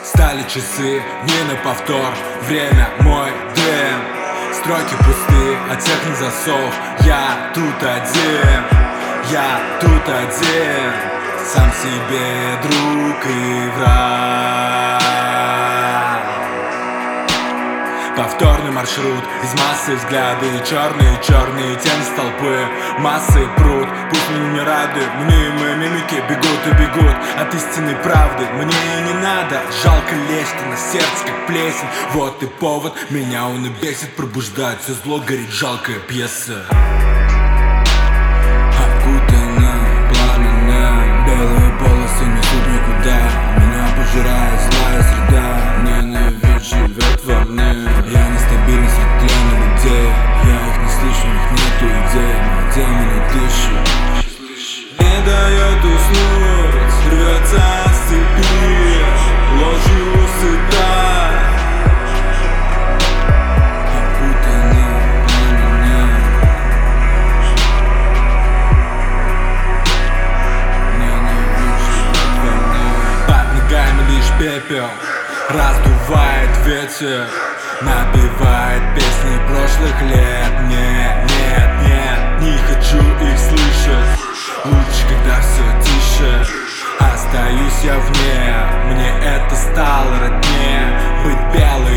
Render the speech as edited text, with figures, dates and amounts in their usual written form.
Стали часы, не на повтор, время мой дым. Строки пустые, от всех на засов. Я тут один, я тут один. Сам себе друг и враг. Повторный маршрут, из массы взгляды, черные тени с толпы, массы пруд. Пусть меня не радует, мне мои мимики бегут и бегут от истинной правды. Мне и не надо, жалко лезть на сердце, как плесень. Вот и повод, меня он и бесит, пробуждает все зло, горит жалкая пьеса. Окутана пламенем, белые полосы несут никуда. Меня пожирает злая среда, ненавидь живет во мне. Я нестабильный среди людей, я их не слышу, у них нету идей. Мои демоны дышат, не дает уснуть, рвется с цепи, ложью сыта. Окутана пламенем, ненавидь живет во мне. Под ногами лишь пепел, раздувает ветер, напевает песни прошлых лет. Нет, не хочу их слышать. Лучше, когда все тише, остаюсь я вне. Мне это стало роднее, быть белой.